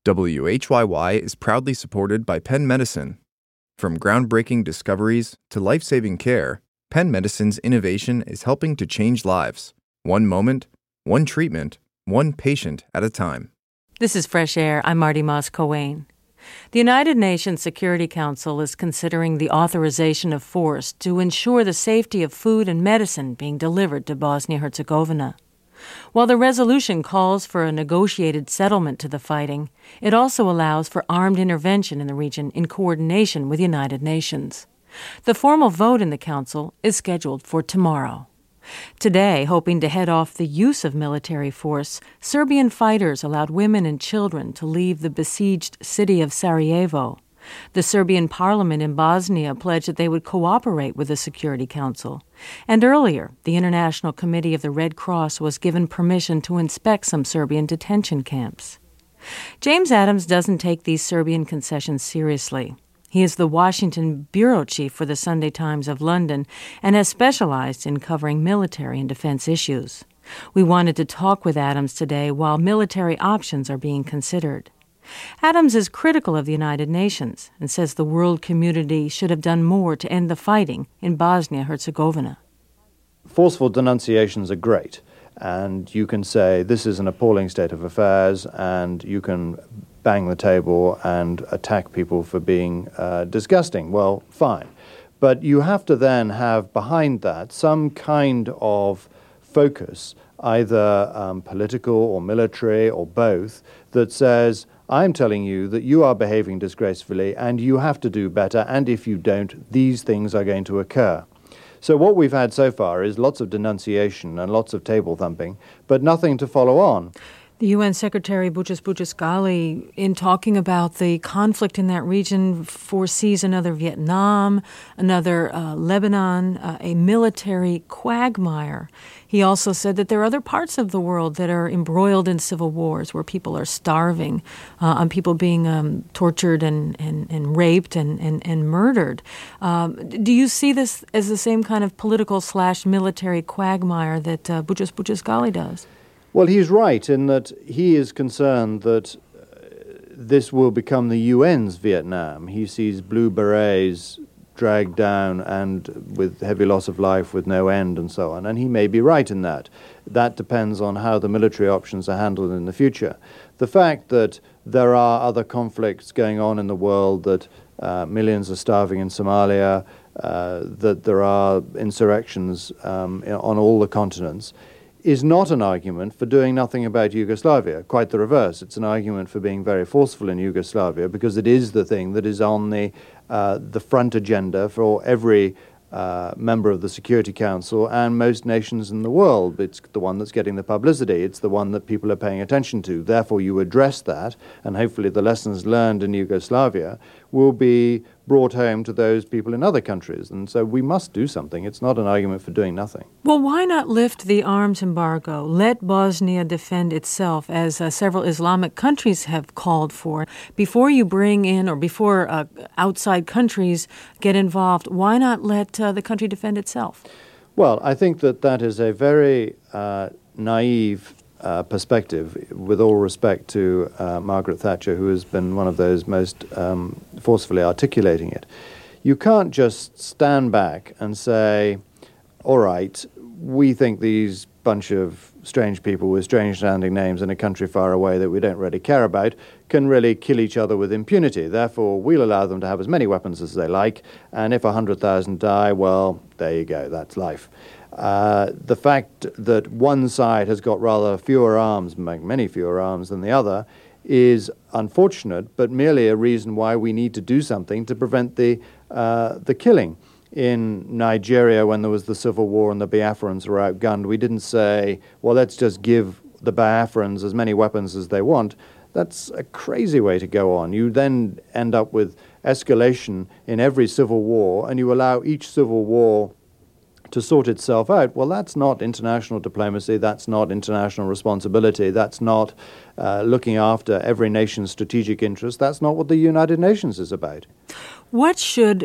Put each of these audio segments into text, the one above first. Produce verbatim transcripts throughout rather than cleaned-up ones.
W H Y Y is proudly supported by Penn Medicine. From groundbreaking discoveries to life-saving care, Penn Medicine's innovation is helping to change lives, one moment, one treatment, one patient at a time. This is Fresh Air. I'm Marty Moss-Coane. The United Nations Security Council is considering the authorization of force to ensure the safety of food and medicine being delivered to Bosnia-Herzegovina. While the resolution calls for a negotiated settlement to the fighting, it also allows for armed intervention in the region in coordination with the United Nations. The formal vote in the Council is scheduled for tomorrow. Today, hoping to head off the use of military force, Serbian fighters allowed women and children to leave the besieged city of Sarajevo. The Serbian parliament in Bosnia pledged that they would cooperate with the Security Council. And earlier, the International Committee of the Red Cross was given permission to inspect some Serbian detention camps. James Adams doesn't take these Serbian concessions seriously. He is the Washington bureau chief for the Sunday Times of London and has specialized in covering military and defense issues. We wanted to talk with Adams today while military options are being considered. Adams is critical of the United Nations and says the world community should have done more to end the fighting in Bosnia-Herzegovina. Forceful denunciations are great, and you can say this is an appalling state of affairs, and you can bang the table and attack people for being uh, disgusting. Well, fine. But you have to then have behind that some kind of focus, either um, political or military or both, that says, I'm telling you that you are behaving disgracefully and you have to do better, and if you don't, these things are going to occur. So what we've had so far is lots of denunciation and lots of table thumping, but nothing to follow on. The U N Secretary Boutros Boutros-Ghali, in talking about the conflict in that region, foresees another Vietnam, another uh, Lebanon, uh, a military quagmire. He also said that there are other parts of the world that are embroiled in civil wars where people are starving, uh, and people being um, tortured and, and, and raped and, and, and murdered. Um, do you see this as the same kind of political slash military quagmire that uh, Boutros Boutros-Ghali does? Well, he's right in that he is concerned that uh, this will become the U N's Vietnam. He sees blue berets dragged down and with heavy loss of life with no end and so on. And he may be right in that. That depends on how the military options are handled in the future. The fact that there are other conflicts going on in the world, that uh, millions are starving in Somalia, uh, that there are insurrections um, on all the continents, is not an argument for doing nothing about Yugoslavia. Quite the reverse. It's an argument for being very forceful in Yugoslavia because it is the thing that is on the uh, the front agenda for every uh, member of the Security Council and most nations in the world. It's the one that's getting the publicity. It's the one that people are paying attention to. Therefore, you address that, and hopefully the lessons learned in Yugoslavia will be brought home to those people in other countries. And so we must do something. It's not an argument for doing nothing. Well, why not lift the arms embargo? Let Bosnia defend itself, as uh, several Islamic countries have called for. Before you bring in or before uh, outside countries get involved, why not let uh, the country defend itself? Well, I think that that is a very uh, naive Uh, perspective, with all respect to uh, Margaret Thatcher, who has been one of those most um, forcefully articulating it. You can't just stand back and say, all right, we think these bunch of strange people with strange-sounding names in a country far away that we don't really care about can really kill each other with impunity. Therefore, we'll allow them to have as many weapons as they like, and if one hundred thousand die, well, there you go, that's life. Uh, the fact that one side has got rather fewer arms, many fewer arms than the other, is unfortunate, but merely a reason why we need to do something to prevent the uh, the killing. In Nigeria, when there was the civil war and the Biafrans were outgunned, we didn't say, well, let's just give the Biafrans as many weapons as they want. That's a crazy way to go on. You then end up with escalation in every civil war, and you allow each civil war to sort itself out. Well, that's not international diplomacy. That's not international responsibility. That's not uh, looking after every nation's strategic interest. That's not what the United Nations is about. What should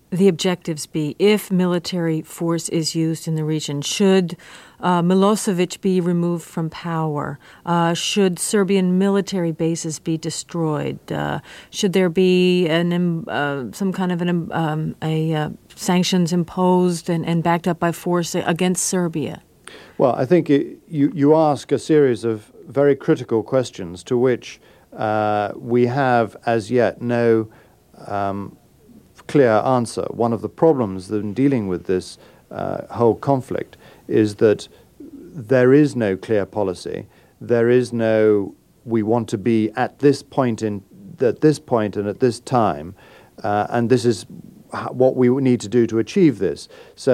the objectives be if military force is used in the region? Should uh, Milosevic be removed from power? Uh, should Serbian military bases be destroyed? Uh, should there be an um, uh, some kind of an um, a uh, sanctions imposed and, and backed up by force against Serbia? Well, I think it, you you ask a series of very critical questions to which uh, we have as yet no Um, clear answer. One of the problems in dealing with this uh, whole conflict is that there is no clear policy. There is no, we want to be at this point in at this point and at this time, uh, and this is what we need to do to achieve this. So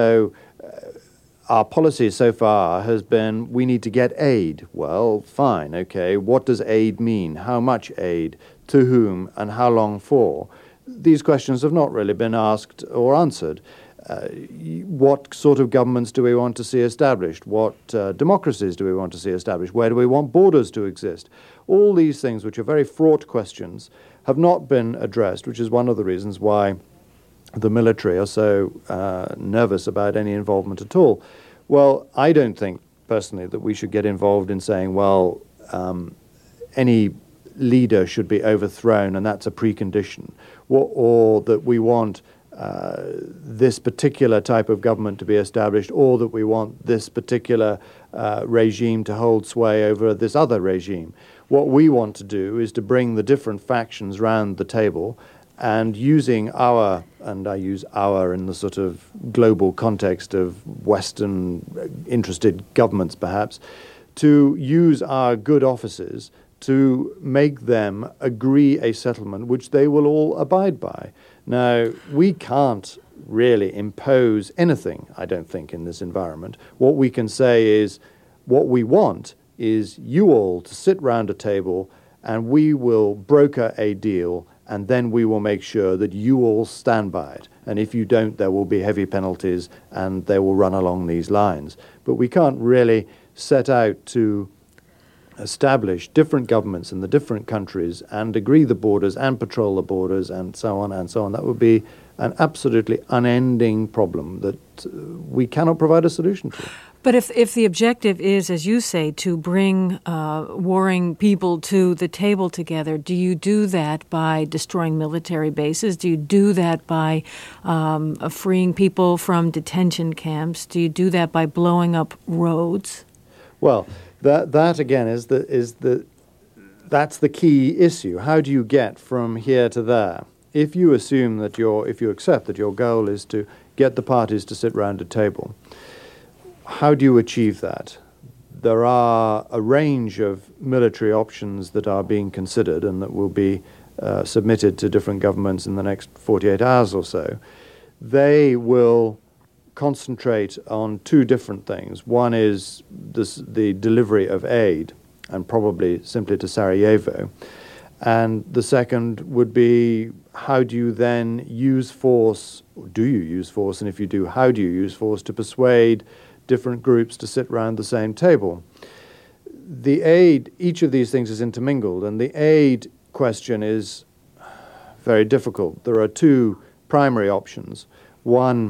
uh, our policy so far has been we need to get aid. Well, fine, okay. What does aid mean? How much aid? To whom? And how long for? These questions have not really been asked or answered. Uh, what sort of governments do we want to see established? What uh, democracies do we want to see established? Where do we want borders to exist? All these things, which are very fraught questions, have not been addressed, which is one of the reasons why the military are so uh, nervous about any involvement at all. Well, I don't think, personally, that we should get involved in saying, well, um, any leader should be overthrown, and that's a precondition, or, or that we want uh, this particular type of government to be established, or that we want this particular uh, regime to hold sway over this other regime. What we want to do is to bring the different factions round the table and using our, and I use our in the sort of global context of Western interested governments perhaps, to use our good offices to make them agree a settlement which they will all abide by. Now, we can't really impose anything, I don't think, in this environment. What we can say is, what we want is you all to sit round a table and we will broker a deal, and then we will make sure that you all stand by it. And if you don't, there will be heavy penalties and they will run along these lines. But we can't really set out to establish different governments in the different countries and agree the borders and patrol the borders and so on and so on. That would be an absolutely unending problem that we cannot provide a solution to. But if, if the objective is, as you say, to bring uh, warring people to the table together, do you do that by destroying military bases? Do you do that by um, freeing people from detention camps? Do you do that by blowing up roads? Well, That that again is the is the that's the key issue. How do you get from here to there? If you assume that your if you accept that your goal is to get the parties to sit round a table, how do you achieve that? There are a range of military options that are being considered and that will be uh, submitted to different governments in the next forty-eight hours or so. They will concentrate on two different things. One is this, the delivery of aid, and probably simply to Sarajevo. And the second would be, how do you then use force, or do you use force, and if you do, how do you use force to persuade different groups to sit around the same table? The aid, each of these things is intermingled, and the aid question is very difficult. There are two primary options. One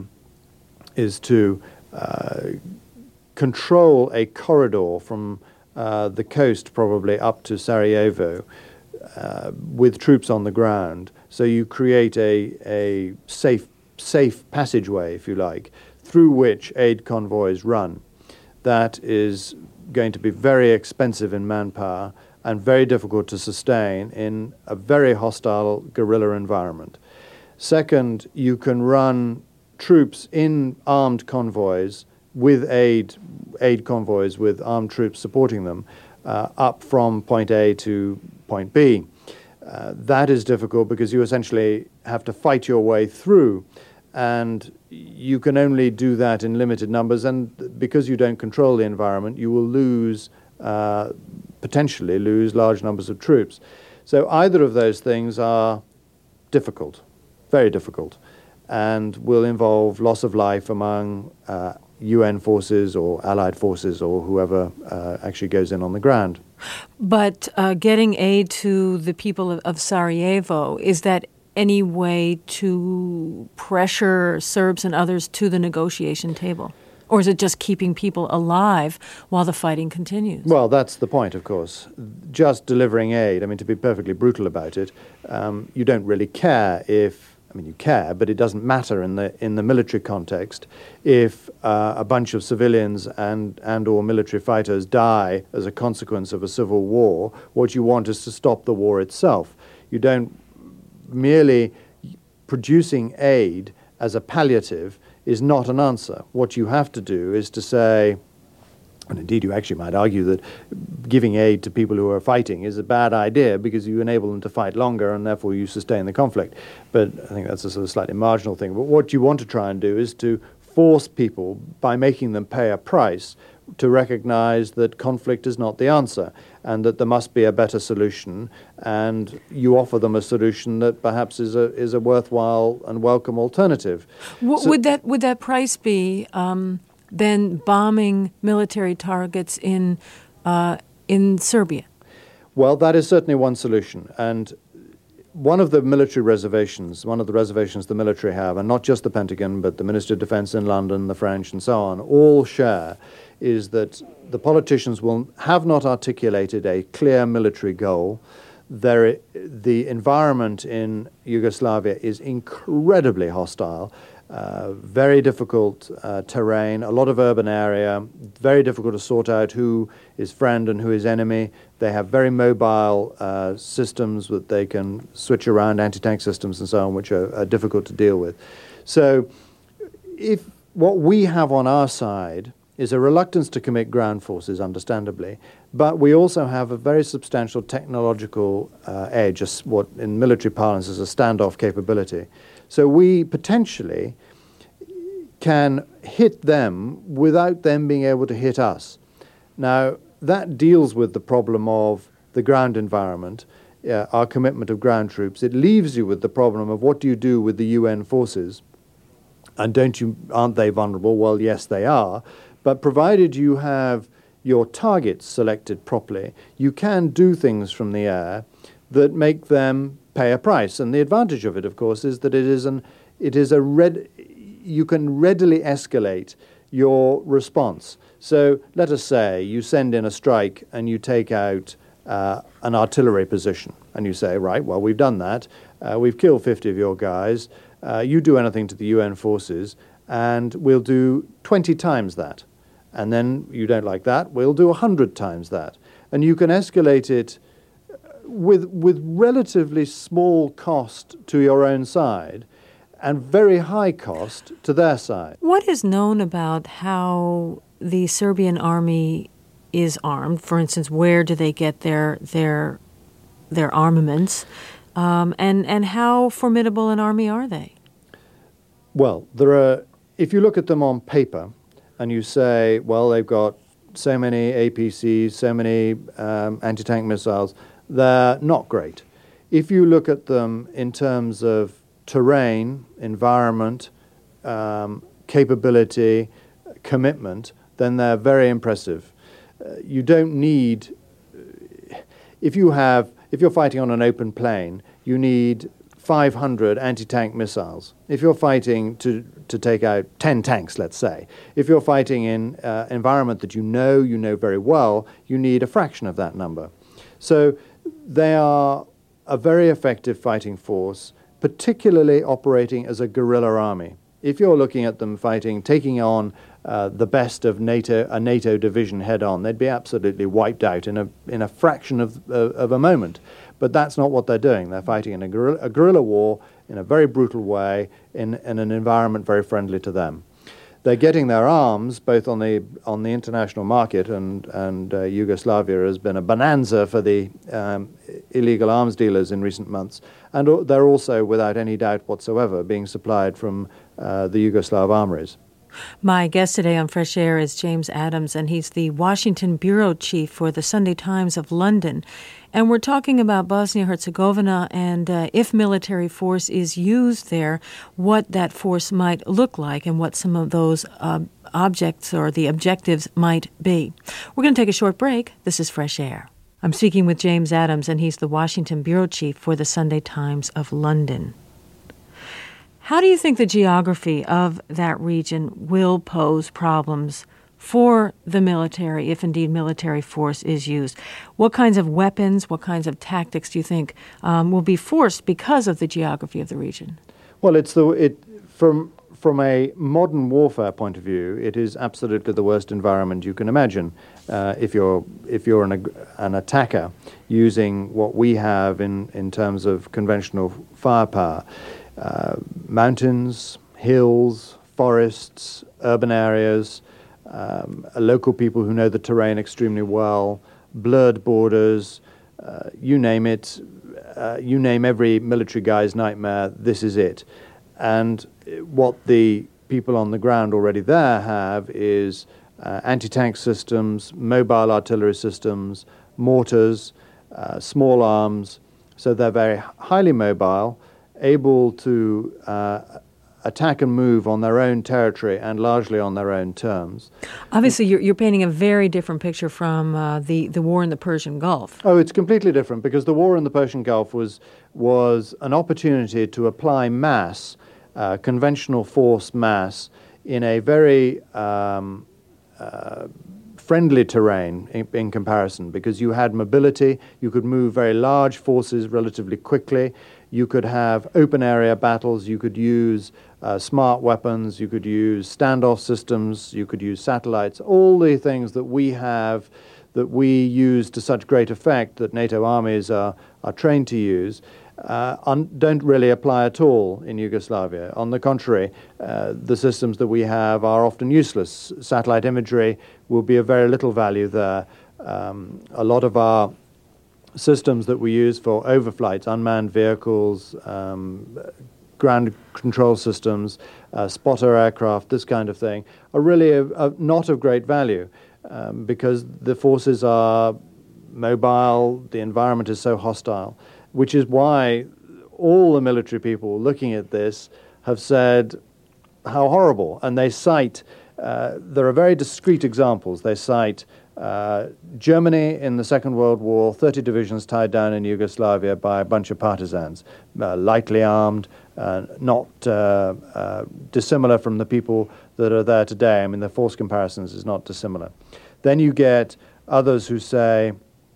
is to uh, control a corridor from uh, the coast probably up to Sarajevo uh, with troops on the ground. So you create a, a safe, safe passageway, if you like, through which aid convoys run. That is going to be very expensive in manpower and very difficult to sustain in a very hostile guerrilla environment. Second, you can run troops in armed convoys with aid, aid convoys with armed troops supporting them uh, up from point A to point B. Uh, that is difficult because you essentially have to fight your way through, and you can only do that in limited numbers, and because you don't control the environment, you will lose, uh, potentially lose large numbers of troops. So either of those things are difficult, very difficult, and will involve loss of life among uh, U N forces or allied forces or whoever uh, actually goes in on the ground. But uh, getting aid to the people of, of Sarajevo, is that any way to pressure Serbs and others to the negotiation table? Or is it just keeping people alive while the fighting continues? Well, that's the point, of course. Just delivering aid, I mean, to be perfectly brutal about it, um, you don't really care if, I mean, you care, but it doesn't matter in the in the military context if uh, a bunch of civilians and, and or military fighters die as a consequence of a civil war. What you want is to stop the war itself. You don't merely producing aid as a palliative is not an answer. What you have to do is to say, and indeed you actually might argue that giving aid to people who are fighting is a bad idea because you enable them to fight longer and therefore you sustain the conflict. But I think that's a sort of slightly marginal thing. But what you want to try and do is to force people, by making them pay a price, to recognize that conflict is not the answer and that there must be a better solution, and you offer them a solution that perhaps is a is a worthwhile and welcome alternative. W- so would that would that price be um, then bombing military targets in uh, in Serbia? Well, that is certainly one solution, and one of the military reservations, one of the reservations the military have, and not just the Pentagon, but the Ministry of Defense in London, the French, and so on, all share, is that the politicians will have not articulated a clear military goal. There, the environment in Yugoslavia is incredibly hostile, uh, very difficult uh, terrain, a lot of urban area, very difficult to sort out who is friend and who is enemy. They have very mobile uh, systems that they can switch around, anti-tank systems and so on, which are, are difficult to deal with. So if what we have on our side is a reluctance to commit ground forces, understandably, but we also have a very substantial technological uh, edge, what in military parlance is a standoff capability. So we potentially can hit them without them being able to hit us. Now, that deals with the problem of the ground environment, uh, our commitment of ground troops. It leaves you with the problem of what do you do with the U N forces? And don't you, aren't they vulnerable? Well, yes, they are. But provided you have your targets selected properly, you can do things from the air that make them pay a price. And the advantage of it, of course, is that it is an it is a red you can readily escalate your response. So let us say you send in a strike and you take out uh, an artillery position, and you say, right, well, we've done that. Uh, we've killed fifty of your guys. Uh, you do anything to the U N forces, and we'll do twenty times that. And then you don't like that, we'll do one hundred times that. And you can escalate it with with relatively small cost to your own side and very high cost to their side. What is known about how the Serbian army is armed? For instance, where do they get their their their armaments? Um, and, and how formidable an army are they? Well, there are, if you look at them on paper, and you say, well, they've got so many A P Cs, so many um, anti-tank missiles, they're not great. If you look at them in terms of terrain, environment, um, capability, commitment, then they're very impressive. Uh, you don't need, if you have, if you're fighting on an open plain, you need five hundred anti-tank missiles. If you're fighting to, to take out ten tanks, let's say, if you're fighting in an uh, environment that you know, you know very well, you need a fraction of that number. So they are a very effective fighting force, particularly operating as a guerrilla army. If you're looking at them fighting, taking on uh, the best of NATO, a NATO division head-on, they'd be absolutely wiped out in a in a fraction of uh, of a moment. But that's not what they're doing. They're fighting in a guerrilla, a guerrilla war in a very brutal way in, in an environment very friendly to them. They're getting their arms both on the on the international market, and and uh, Yugoslavia has been a bonanza for the um, illegal arms dealers in recent months, and uh, they're also, without any doubt whatsoever, being supplied from uh, the Yugoslav armories. My guest today on Fresh Air is James Adams, and he's the Washington bureau chief for the Sunday Times of London. And we're talking about Bosnia-Herzegovina and uh, if military force is used there, what that force might look like and what some of those uh, objects or the objectives might be. We're going to take a short break. This is Fresh Air. I'm speaking with James Adams, and he's the Washington bureau chief for the Sunday Times of London. How do you think the geography of that region will pose problems for the military, if indeed military force is used? What kinds of weapons, what kinds of tactics do you think um, will be forced because of the geography of the region? Well, it's the it from from a modern warfare point of view, it is absolutely the worst environment you can imagine. Uh, if you're if you're an an attacker using what we have in in terms of conventional firepower, uh, mountains, hills, forests, urban areas. Um, local people who know the terrain extremely well, blurred borders, uh, you name it, uh, you name every military guy's nightmare, this is it. And what the people on the ground already there have is uh, anti-tank systems, mobile artillery systems, mortars, uh, small arms, so they're very highly mobile, able to uh, attack and move on their own territory and largely on their own terms. Obviously, you're, you're painting a very different picture from uh, the, the war in the Persian Gulf. Oh, it's completely different because the war in the Persian Gulf was, was an opportunity to apply mass, uh, conventional force mass, in a very um, uh, friendly terrain in, in comparison, because you had mobility, you could move very large forces relatively quickly, you could have open area battles, you could use uh, smart weapons, you could use standoff systems, you could use satellites, all the things that we have that we use to such great effect that NATO armies are, are trained to use, uh, un- don't really apply at all in Yugoslavia. On the contrary, uh, the systems that we have are often useless. Satellite imagery will be of very little value there. Um, a lot of our systems that we use for overflights, unmanned vehicles, um, ground control systems, uh, spotter aircraft, this kind of thing, are really a, a not of great value um, because the forces are mobile, the environment is so hostile, which is why all the military people looking at this have said how horrible, and they cite, uh, there are very discrete examples, they cite Uh, Germany in the Second World War, thirty divisions tied down in Yugoslavia by a bunch of partisans, uh, lightly armed, uh, not uh, uh, dissimilar from the people that are there today. I mean, the force comparisons is not dissimilar. Then you get others who say,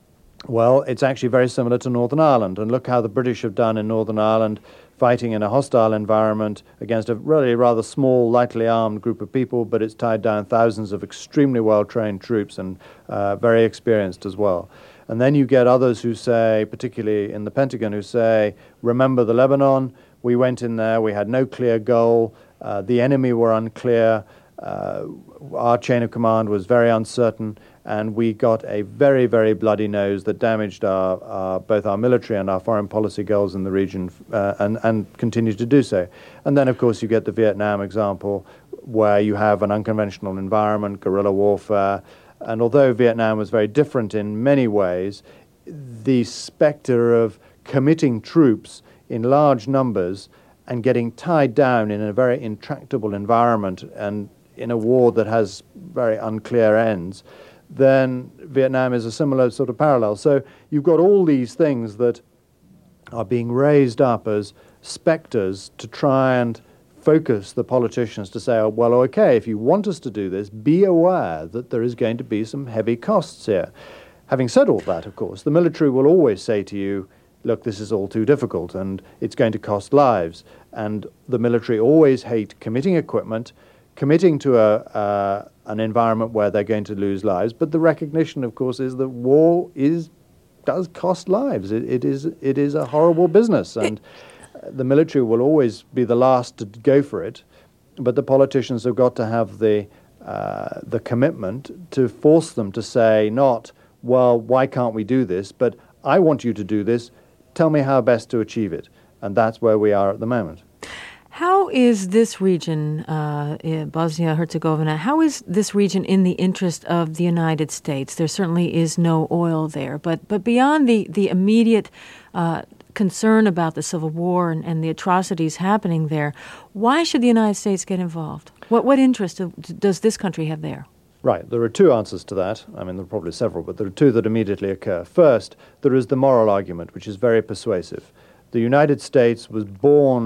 well, it's actually very similar to Northern Ireland, and look how the British have done in Northern Ireland, fighting in a hostile environment against a really rather small, lightly armed group of people, but it's tied down thousands of extremely well-trained troops and uh, very experienced as well. And then you get others who say, particularly in the Pentagon, who say, remember the Lebanon? We went in there, we had no clear goal, uh, the enemy were unclear, uh, our chain of command was very uncertain, and we got a very, very bloody nose that damaged our, our, both our military and our foreign policy goals in the region, uh, and, and continues to do so. And then, of course, you get the Vietnam example, where you have an unconventional environment, guerrilla warfare, and although Vietnam was very different in many ways, the specter of committing troops in large numbers and getting tied down in a very intractable environment and in a war that has very unclear ends, then Vietnam is a similar sort of parallel. So you've got all these things that are being raised up as specters to try and focus the politicians to say, oh, well, okay, if you want us to do this, be aware that there is going to be some heavy costs here. Having said all that, of course, the military will always say to you, look, this is all too difficult and it's going to cost lives. And the military always hate committing equipment, committing to a, uh, an environment where they're going to lose lives. But the recognition, of course, is that war is does cost lives. It, it is it is a horrible business, and the military will always be the last to go for it. But the politicians have got to have the uh, the commitment to force them to say not, well, why can't we do this? But I want you to do this. Tell me how best to achieve it. And that's where we are at the moment. How is this region, uh, Bosnia-Herzegovina, how is this region in the interest of the United States? There certainly is no oil there, but but beyond the, the immediate uh, concern about the Civil War and, and the atrocities happening there, why should the United States get involved? What, what interest does this country have there? Right. There are two answers to that. I mean, there are probably several, but there are two that immediately occur. First, there is the moral argument, which is very persuasive. The United States was born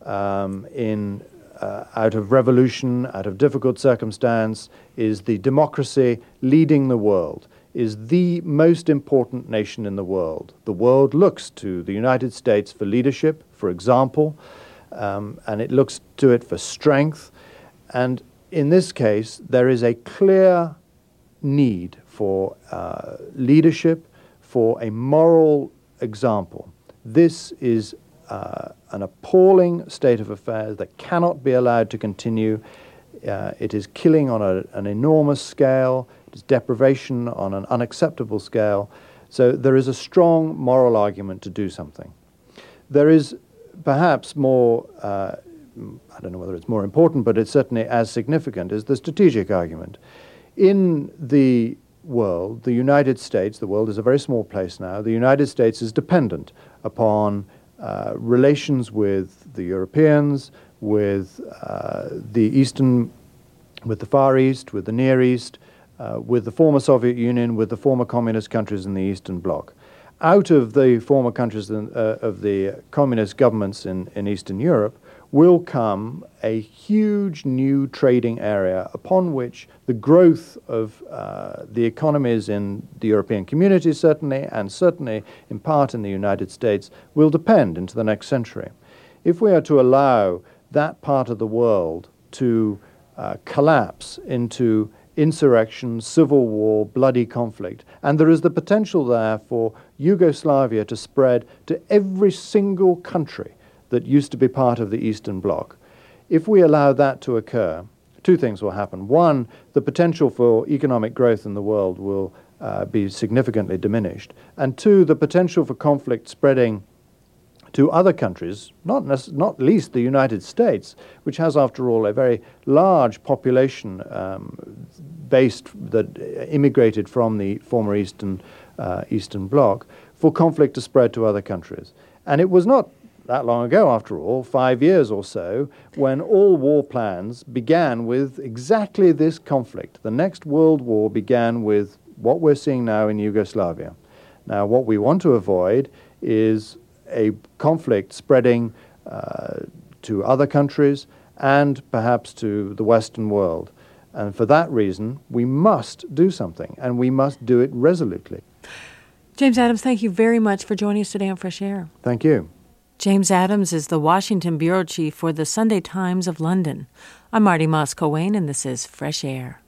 um, in uh, out of revolution, out of difficult circumstance, is the democracy leading the world, is the most important nation in the world. The world looks to the United States for leadership, for example, um, and it looks to it for strength. And in this case, there is a clear need for uh, leadership, for a moral example. This is uh, an appalling state of affairs that cannot be allowed to continue. Uh, it is killing on a, an enormous scale. It is deprivation on an unacceptable scale. So there is a strong moral argument to do something. There is perhaps more, uh, I don't know whether it's more important, but it's certainly as significant, is the strategic argument. In the world, the United States, the world is a very small place now, the United States is dependent upon uh, relations with the Europeans, with uh, the Eastern, with the Far East, with the Near East, uh, with the former Soviet Union, with the former communist countries in the Eastern Bloc. Out of the former countries in, uh, of the communist governments in, in Eastern Europe will come a huge new trading area upon which the growth of uh, the economies in the European community certainly, and certainly in part in the United States, will depend into the next century. If we are to allow that part of the world to uh, collapse into insurrection, civil war, bloody conflict, and there is the potential there for Yugoslavia to spread to every single country that used to be part of the Eastern Bloc. If we allow that to occur, two things will happen. One, the potential for economic growth in the world will uh, be significantly diminished. And two, the potential for conflict spreading to other countries, not, nec- not least the United States, which has, after all, a very large population um, based that immigrated from the former Eastern, uh, Eastern Bloc, for conflict to spread to other countries. And it was not that long ago, after all, five years or so, when all war plans began with exactly this conflict. The next World War began with what we're seeing now in Yugoslavia. Now, what we want to avoid is a conflict spreading uh, to other countries and perhaps to the Western world. And for that reason, we must do something, and we must do it resolutely. James Adams, thank you very much for joining us today on Fresh Air. Thank you. James Adams is the Washington bureau chief for the Sunday Times of London. I'm Marty Moss-Cowain, and this is Fresh Air.